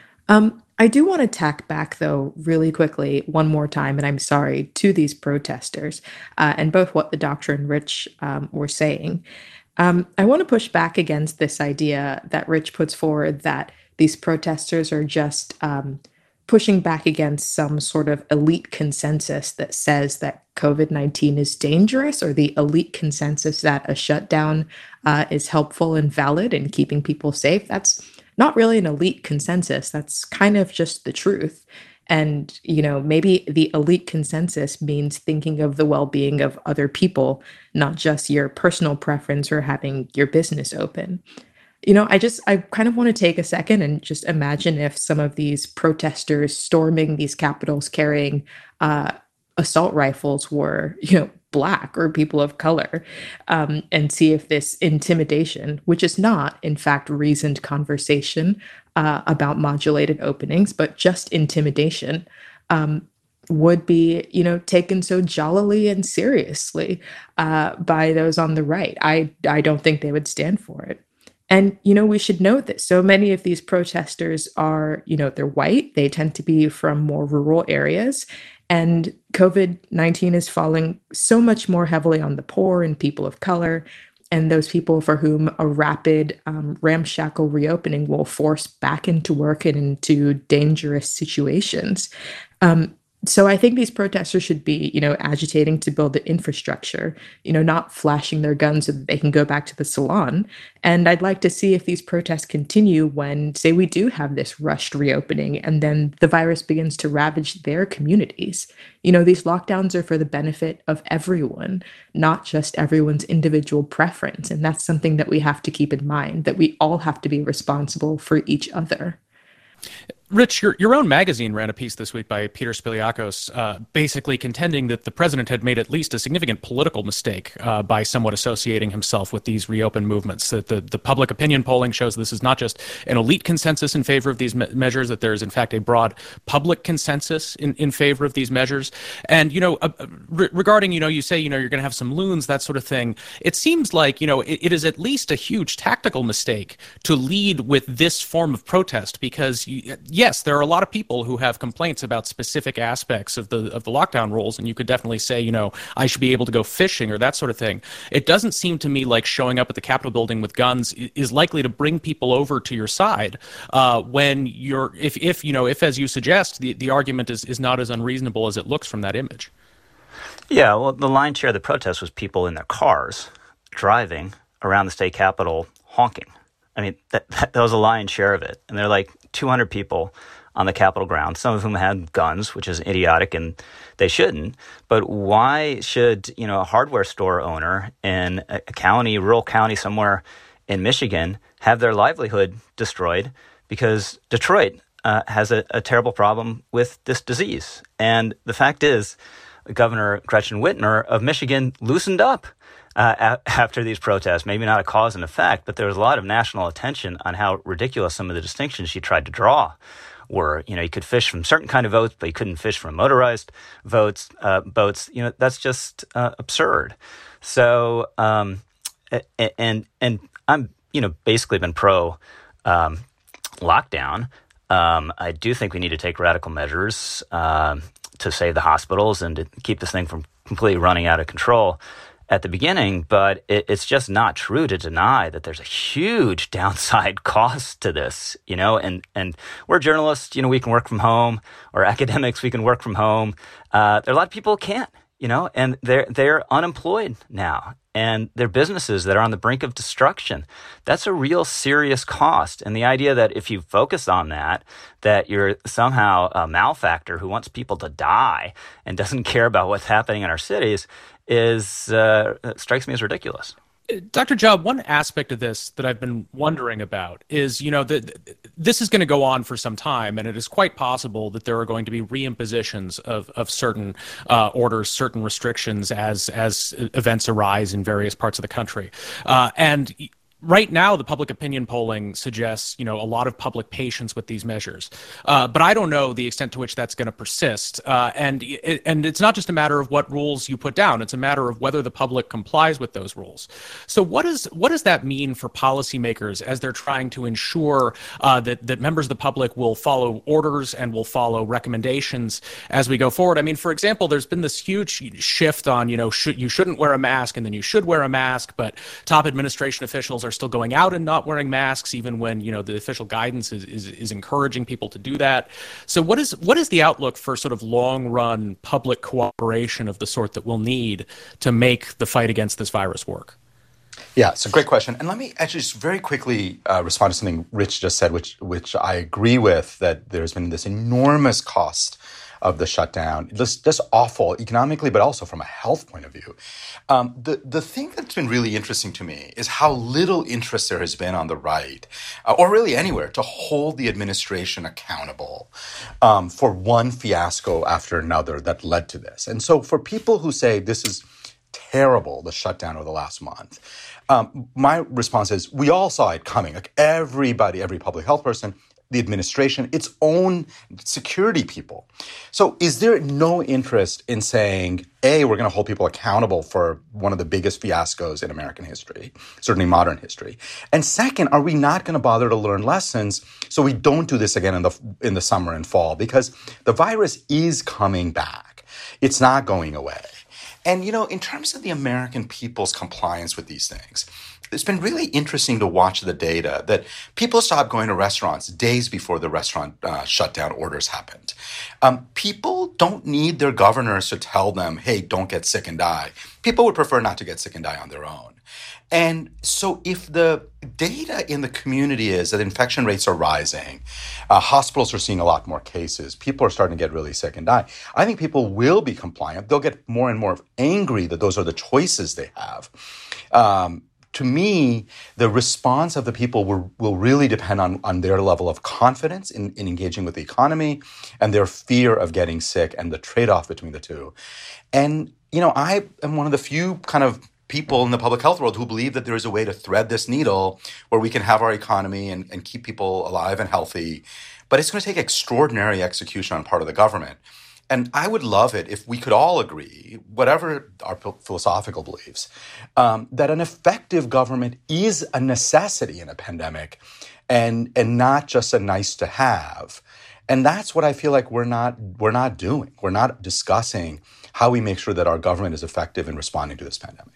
I do want to tack back, though, really quickly one more time, and I'm sorry, to these protesters and both what the doctor and Rich were saying. I want to push back against this idea that Rich puts forward that these protesters are just pushing back against some sort of elite consensus that says that COVID-19 is dangerous, or the elite consensus that a shutdown is helpful and valid in keeping people safe. That's not really an elite consensus. That's kind of just the truth. And, maybe the elite consensus means thinking of the well-being of other people, not just your personal preference or having your business open. I kind of want to take a second and just imagine if some of these protesters storming these capitals carrying assault rifles were, Black or people of color, and see if this intimidation, which is not, in fact, reasoned conversation about modulated openings, but just intimidation, would be, taken so jollily and seriously by those on the right. I don't think they would stand for it. And, we should note that so many of these protesters are, they're white. They tend to be from more rural areas. And COVID-19 is falling so much more heavily on the poor and people of color, and those people for whom a rapid, ramshackle reopening will force back into work and into dangerous situations. Um, so I think these protesters should be, agitating to build the infrastructure, not flashing their guns so that they can go back to the salon. And I'd like to see if these protests continue when, say, we do have this rushed reopening and then the virus begins to ravage their communities. These lockdowns are for the benefit of everyone, not just everyone's individual preference. And that's something that we have to keep in mind, that we all have to be responsible for each other. Rich, your own magazine ran a piece this week by Peter Spiliakos, basically contending that the president had made at least a significant political mistake by somewhat associating himself with these reopen movements. That the public opinion polling shows this is not just an elite consensus in favor of these measures, that there is in fact a broad public consensus in favor of these measures. And, regarding, you say, you're going to have some loons, that sort of thing. It seems like, it is at least a huge tactical mistake to lead with this form of protest because, yes, there are a lot of people who have complaints about specific aspects of the lockdown rules, and you could definitely say, I should be able to go fishing or that sort of thing. It doesn't seem to me like showing up at the Capitol building with guns is likely to bring people over to your side when if as you suggest, the argument is not as unreasonable as it looks from that image. Yeah, well, the lion's share of the protest was people in their cars driving around the state capitol honking. I mean, that was a lion's share of it. And they're like 200 people on the Capitol grounds, some of whom had guns, which is idiotic and they shouldn't. But why should, a hardware store owner in a county, rural county somewhere in Michigan have their livelihood destroyed because Detroit has a terrible problem with this disease? And the fact is, Governor Gretchen Whitmer of Michigan loosened up after these protests. Maybe not a cause and effect, but there was a lot of national attention on how ridiculous some of the distinctions she tried to draw were. You could fish from certain kind of votes, but you couldn't fish from motorized boats. That's just absurd. So, and I'm, basically been pro lockdown. I do think we need to take radical measures to save the hospitals and to keep this thing from completely running out of control at the beginning, but it's just not true to deny that there's a huge downside cost to this, and we're journalists, we can work from home, or academics, we can work from home. There are a lot of people who can't, and they're unemployed now, and their businesses that are on the brink of destruction. That's a real serious cost. And the idea that if you focus on that you're somehow a malefactor who wants people to die and doesn't care about what's happening in our cities strikes me as ridiculous. Dr. Job, one aspect of this that I've been wondering about is, this is going to go on for some time, and it is quite possible that there are going to be reimpositions of certain orders, certain restrictions as events arise in various parts of the country. And right now, the public opinion polling suggests, a lot of public patience with these measures. But I don't know the extent to which that's going to persist. And it's not just a matter of what rules you put down. It's a matter of whether the public complies with those rules. So what does that mean for policymakers as they're trying to ensure that members of the public will follow orders and will follow recommendations as we go forward? I mean, for example, there's been this huge shift on, you shouldn't wear a mask and then you should wear a mask, but top administration officials are still going out and not wearing masks, even when the official guidance is encouraging people to do that. So what is the outlook for sort of long run public cooperation of the sort that we'll need to make the fight against this virus work? Yeah, it's a great question. And let me actually just very quickly respond to something Rich just said, which I agree with, that there's been this enormous cost of the shutdown. Just awful economically, but also from a health point of view. The thing that's been really interesting to me is how little interest there has been on the right, or really anywhere, to hold the administration accountable for one fiasco after another that led to this. And so for people who say this is terrible, the shutdown of the last month, my response is we all saw it coming. Like everybody, every public health person, the administration, its own security people. So is there no interest in saying, A, we're going to hold people accountable for one of the biggest fiascos in American history, certainly modern history? And second, are we not going to bother to learn lessons so we don't do this again in the summer and fall? Because the virus is coming back. It's not going away. And, in terms of the American people's compliance with these things, it's been really interesting to watch the data that people stopped going to restaurants days before the restaurant shutdown orders happened. People don't need their governors to tell them, hey, don't get sick and die. People would prefer not to get sick and die on their own. And so if the data in the community is that infection rates are rising, hospitals are seeing a lot more cases, people are starting to get really sick and die, I think people will be compliant. They'll get more and more angry that those are the choices they have. To me, the response of the people will really depend on their level of confidence in engaging with the economy and their fear of getting sick and the trade-off between the two. And, I am one of the few kind of people in the public health world who believe that there is a way to thread this needle where we can have our economy and keep people alive and healthy. But it's going to take extraordinary execution on part of the government. And I would love it if we could all agree, whatever our philosophical beliefs, that an effective government is a necessity in a pandemic and not just a nice to have. And that's what I feel like we're not doing. We're not discussing how we make sure that our government is effective in responding to this pandemic.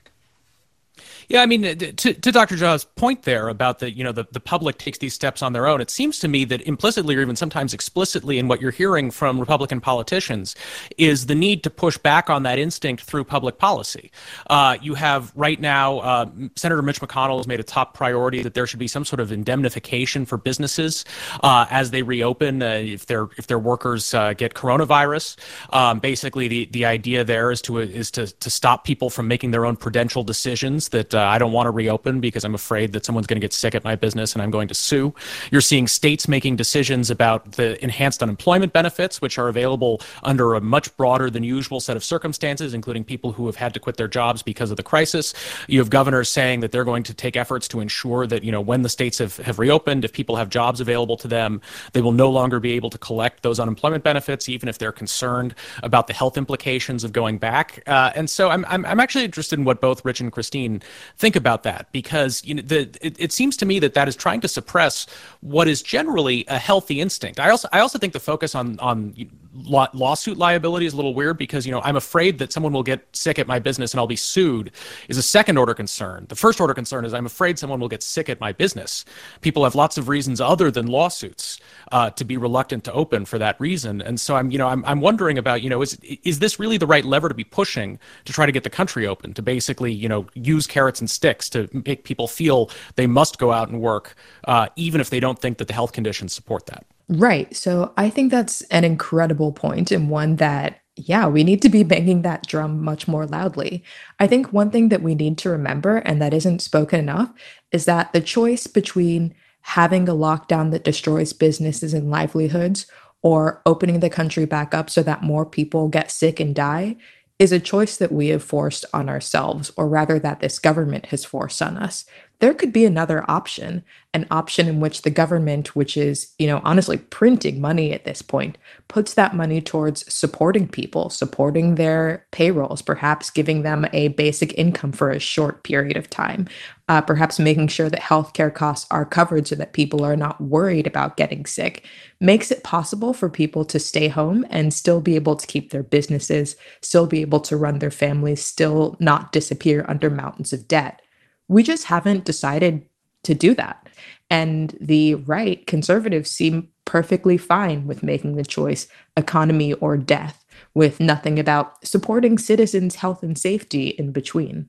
Yeah, I mean, to Dr. Jha's point there about the public takes these steps on their own, it seems to me that implicitly or even sometimes explicitly in what you're hearing from Republican politicians is the need to push back on that instinct through public policy. You have right now, Senator Mitch McConnell has made a top priority that there should be some sort of indemnification for businesses as they reopen if their workers get coronavirus. Basically, the idea there is to stop people from making their own prudential decisions that I don't want to reopen because I'm afraid that someone's going to get sick at my business and I'm going to sue. You're seeing states making decisions about the enhanced unemployment benefits, which are available under a much broader than usual set of circumstances, including people who have had to quit their jobs because of the crisis. You have governors saying that they're going to take efforts to ensure that, when the states have reopened, if people have jobs available to them, they will no longer be able to collect those unemployment benefits, even if they're concerned about the health implications of going back. And so I'm actually interested in what both Rich and Christine think about that, because it seems to me that is trying to suppress what is generally a healthy instinct. I also think the focus on lawsuit liability is a little weird because I'm afraid that someone will get sick at my business and I'll be sued is a second order concern. The first order concern is I'm afraid someone will get sick at my business. People have lots of reasons other than lawsuits to be reluctant to open for that reason. And so I'm wondering about is this really the right lever to be pushing to try to get the country open, to basically use carrots and sticks to make people feel they must go out and work, even if they don't think that the health conditions support that. Right. So I think that's an incredible point, and one that, we need to be banging that drum much more loudly. I think one thing that we need to remember, and that isn't spoken enough, is that the choice between having a lockdown that destroys businesses and livelihoods or opening the country back up so that more people get sick and die is a choice that we have forced on ourselves, or rather that this government has forced on us. There could be another option, an option in which the government, which is, honestly printing money at this point, puts that money towards supporting people, supporting their payrolls, perhaps giving them a basic income for a short period of time, perhaps making sure that healthcare costs are covered so that people are not worried about getting sick, makes it possible for people to stay home and still be able to keep their businesses, still be able to run their families, still not disappear under mountains of debt. We just haven't decided to do that. And the right, conservatives, seem perfectly fine with making the choice economy or death, with nothing about supporting citizens' health and safety in between.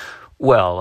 Well,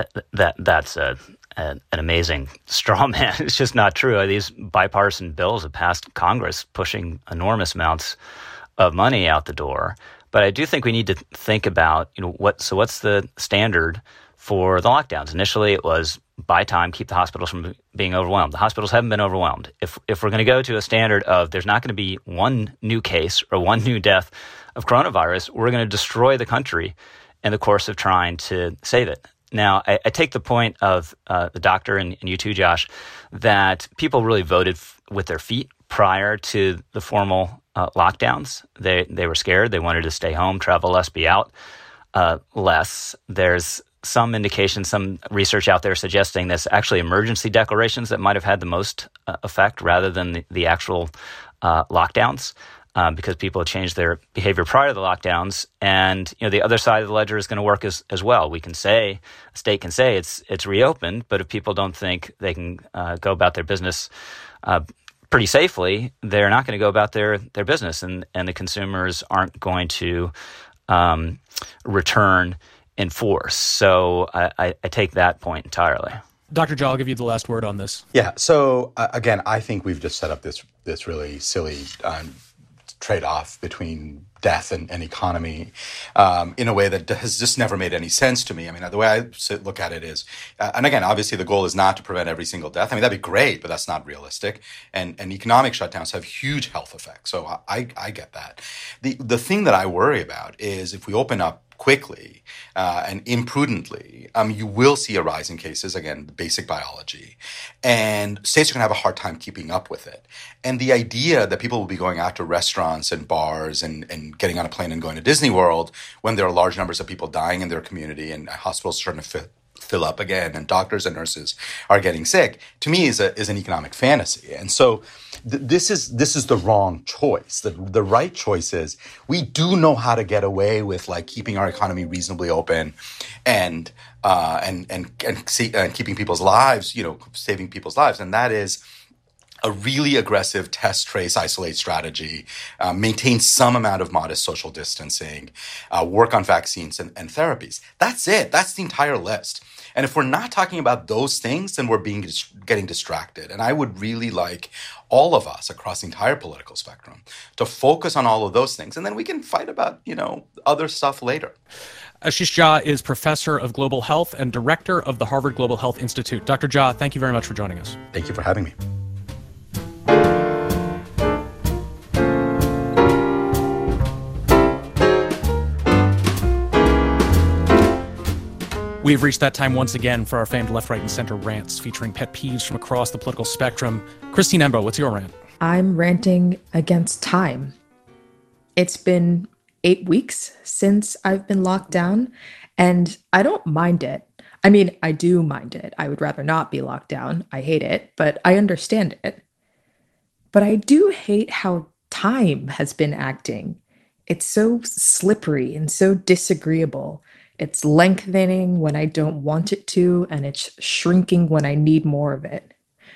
that's an amazing straw man. It's just not true. These bipartisan bills have passed Congress, pushing enormous amounts of money out the door. But I do think we need to think about, what's the standard for the lockdowns. Initially, it was buy time, keep the hospitals from being overwhelmed. The hospitals haven't been overwhelmed. If we're going to go to a standard of there's not going to be one new case or one new death of coronavirus, we're going to destroy the country in the course of trying to save it. Now, I take the point of the doctor and you too, Josh, that people really voted with their feet prior to the formal lockdowns. They were scared. They wanted to stay home, travel less, be out less. There's some indication, some research out there suggesting this actually emergency declarations that might have had the most effect rather than the actual lockdowns. Because people have changed their behavior prior to the lockdowns, and the other side of the ledger is going to work as well. A state can say it's reopened, but if people don't think they can go about their business pretty safely, they're not going to go about their business, and the consumers aren't going to return in force. So I take that point entirely. Dr. Jha, I'll give you the last word on this. Yeah. So again, I think we've just set up this really silly trade-off between death and economy in a way that has just never made any sense to me. I mean, the way I look at it is, and again, obviously the goal is not to prevent every single death. I mean, that'd be great, but that's not realistic. And economic shutdowns have huge health effects. So I get that. The thing that I worry about is if we open up quickly and imprudently, you will see a rise in cases, again, basic biology, and states are going to have a hard time keeping up with it. And the idea that people will be going out to restaurants and bars and getting on a plane and going to Disney World when there are large numbers of people dying in their community and hospitals starting to fill up again and doctors and nurses are getting sick, to me is an economic fantasy. And so this is the wrong choice. The right choice is we do know how to get away with keeping our economy reasonably open and keeping people's lives, saving people's lives. And that is a really aggressive test, trace, isolate strategy, maintain some amount of modest social distancing, work on vaccines and therapies. That's it. That's the entire list. And if we're not talking about those things, then we're getting distracted. And I would really like all of us across the entire political spectrum to focus on all of those things. And then we can fight about, other stuff later. Ashish Jha is professor of global health and director of the Harvard Global Health Institute. Dr. Jha, thank you very much for joining us. Thank you for having me. We've reached that time once again for our famed Left, Right, and Center rants featuring pet peeves from across the political spectrum. Christine Embo, what's your rant? I'm ranting against time. It's been 8 weeks since I've been locked down, and I don't mind it. I mean, I do mind it. I would rather not be locked down. I hate it, but I understand it. But I do hate how time has been acting. It's so slippery and so disagreeable. It's lengthening when I don't want it to, and it's shrinking when I need more of it.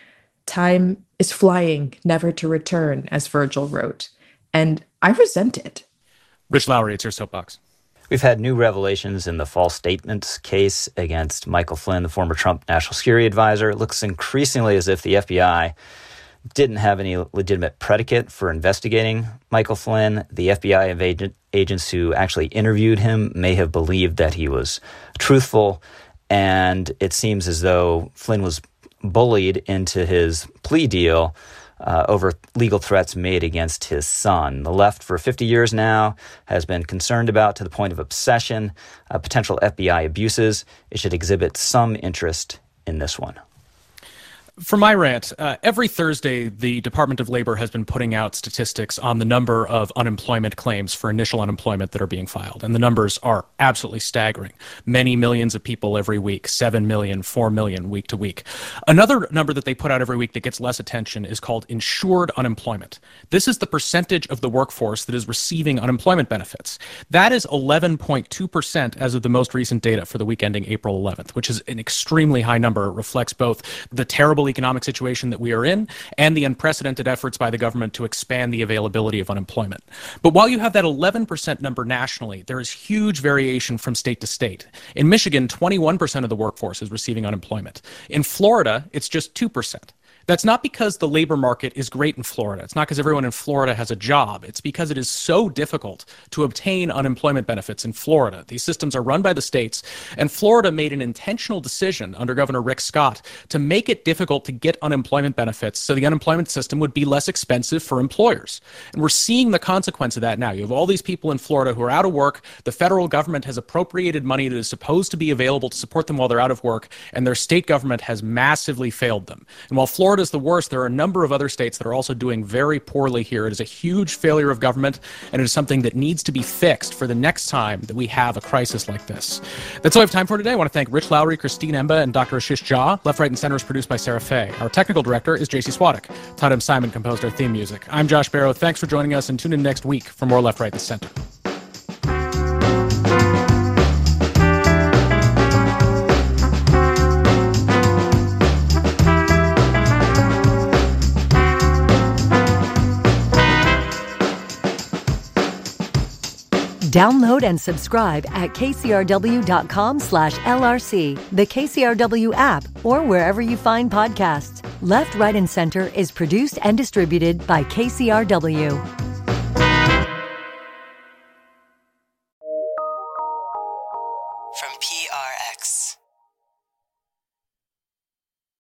Time is flying, never to return, as Virgil wrote, and I resent it. Rich Lowry, it's your soapbox. We've had new revelations in the false statements case against Michael Flynn, the former Trump national security advisor. It looks increasingly as if the FBI didn't have any legitimate predicate for investigating Michael Flynn. The FBI agents who actually interviewed him may have believed that he was truthful, and it seems as though Flynn was bullied into his plea deal over legal threats made against his son. The left for 50 years now has been concerned about, to the point of obsession, potential FBI abuses. It should exhibit some interest in this one. For my rant, every Thursday, the Department of Labor has been putting out statistics on the number of unemployment claims for initial unemployment that are being filed. And the numbers are absolutely staggering. Many millions of people every week, 7 million, 4 million week to week. Another number that they put out every week that gets less attention is called insured unemployment. This is the percentage of the workforce that is receiving unemployment benefits. That is 11.2% as of the most recent data for the week ending April 11th, which is an extremely high number. It reflects both the terrible economic situation that we are in and the unprecedented efforts by the government to expand the availability of unemployment. But while you have that 11% number nationally, there is huge variation from state to state. In Michigan, 21% of the workforce is receiving unemployment. In Florida, it's just 2%. That's not because the labor market is great in Florida. It's not because everyone in Florida has a job. It's because it is so difficult to obtain unemployment benefits in Florida. These systems are run by the states, and Florida made an intentional decision under Governor Rick Scott to make it difficult to get unemployment benefits so the unemployment system would be less expensive for employers. And we're seeing the consequence of that now. You have all these people in Florida who are out of work. The federal government has appropriated money that is supposed to be available to support them while they're out of work, and their state government has massively failed them. And while Florida is the worst, there are a number of other states that are also doing very poorly here. It is a huge failure of government, and it is something that needs to be fixed for the next time that we have a crisis like this. That's all I have time for today. I want to thank Rich Lowry, Christine Emba, and Dr. Ashish Jha. Left, Right, and Center is produced by Sarah Fay. Our technical director is JC Swadek. Todd M. Simon composed our theme music. I'm Josh Barrow. Thanks for joining us, and tune in next week for more Left, Right, and Center. Download and subscribe at kcrw.com/LRC, the KCRW app, or wherever you find podcasts. Left, Right, and Center is produced and distributed by KCRW.